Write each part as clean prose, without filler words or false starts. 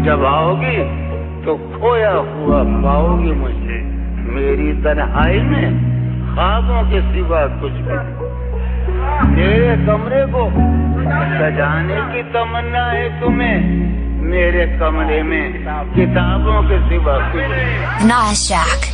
जब आओगी तो खोया हुआ पाओगी मुझे। मेरी तन्हाई में ख्वाबों के सिवा कुछ भी नहीं। मेरे कमरे को सजाने की तमन्ना है तुम्हें, मेरे कमरे में किताबों के सिवा कुछ नहीं। Nashack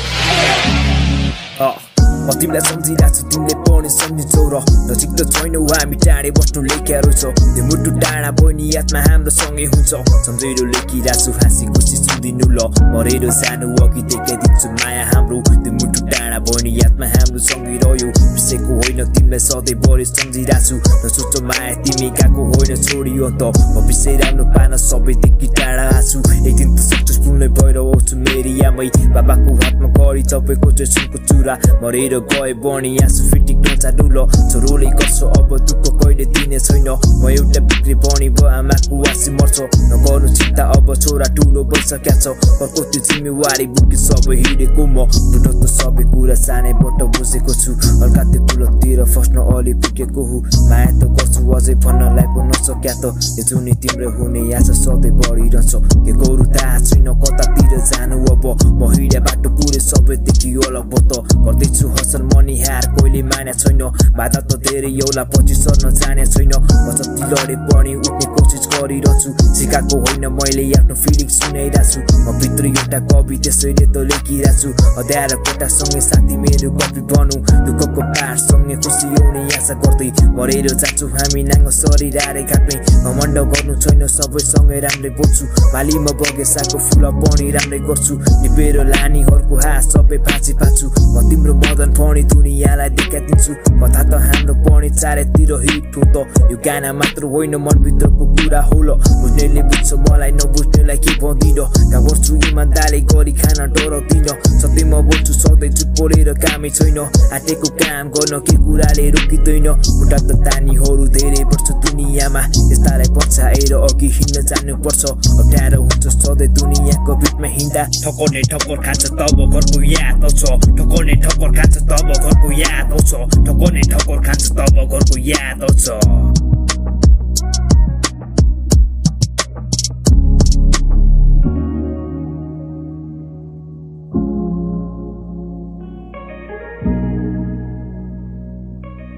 म तिमीलाई सम्झिरहेको छु, तिमीले पनि सम्झिन्छौ र नजिक त छैनौ हामी टाढे बस्नु लेख्या रहेछौ। त्यो मुटु डाँडा बहिनी यादमा हाम्रो सँगै हुन्छ। सम्झेर लेखिरहेको छु हाँसी खुसी सुनिदिनु ल, मरेर सानो अघि देखाइदिन्छु माया हाम्रो। त्यो मुटु डाँडा बहिनी यादमा हाम्रो सँगै रह्यो। बिर्सेको होइन तिमीलाई सधैँ बढी सम्झिरहेको छु। नसोच माया तिमी गएको होइन छोडियो त, म बिर्सेराख्नु पान सबैदेखि टाढा आछु। एक दिन त सक्सेसफुल नै भएर आउँछु मेरी आमै। बाबाको हातमा गरी तपाईँको जेसनको चुरा, मरेर गए बनी आँसु फिटिङ नचाडु ल। छोरोले गर्छ अब दुःख कहिले दिने छैन, म एउटा बिक्री बनी भयो आमाको आशी मर्छ। नगर्नु चिन्ता अब छोरा ठुलो भइसक्या छ, अर्को त्यो जिम्मेवारी बुकी सबै हिँडेको म। बुढो त सबै कुरा सानैबाट बुझेको छु, हल्का त्यो कुलतिर फस्न अलि पुगेको हु। माया त गर्छु अझै भन्नलाई पो नसक्या त, यो जुनी तिम्रो हुने आशा सधैँ बढिरहन्छ। के गरौँ थाहा छैन कतातिर जानु अब, म हिँडे बाटो पुरै सबैदेखि अलग भयो त। गर्दैछु हसल मनी हार कोहीले माने छैन, बाधा त धेरै एउटा पछि सर्न जाने छैन। म जति लडे पनि उठ्ने कोसिस गरिरहन्छु, सिकाएको होइन मैले आफ्नो फिलिङ सुनाइरहेको छु। म भित्र एउटा कवि त्यसैले त लेखिरहेको छु। अध्याएर कोटासँगै साथी मेरो कपी बनौँ, दुःखको पारसँगै खुसी आउने आशा गर्दै। मरेर जान्छु हामी नाङ्गो शरीर आरे घाटमै, घमण्ड गर्नु छैन सबैसँगै राम्रै बोल्छु। बालीमा बगैँचाको फुल पनि राम्रै गर्छु, निपेर लानीहरूको हात सबै फाँची फाँच्छु। म तिम्रो मदन पनि दुनियाँलाई देखाइदिन्छु, कथा त हाम्रो पनि चारैतिर हिट हो त। यो गाना मात्र होइन मनभित्रको कुरा हो ल, बुझ्नेले बुझ्छ मलाई नबुझ्नेलाई के भन्दिन। काम गर्छु इमान्दारी गरी खान डराउँदिन, सधैँ म बोल्छु सधैँ झुट बोलेर कामै छैन। आँटेको काम गर्न के कुराले रोकिँदैन, खुट्टा त तानीहरू धेरै पर्छ दुनियाँमा, यस्तालाई पछाएर अघि हिँड्न जानुपर्छ। अप्ठ्यारो हुन्छ सधैँ दुनियाँको बिचमा हिँड्दा, ठक्करले ठक्कर खान्छ तब घरको याद आउँछ। ठक्करले ठक्कर खान्छ तब घरको याद आउँछ, ठक्करले ठक्कर खान्छ तब घरको याद आउँछ।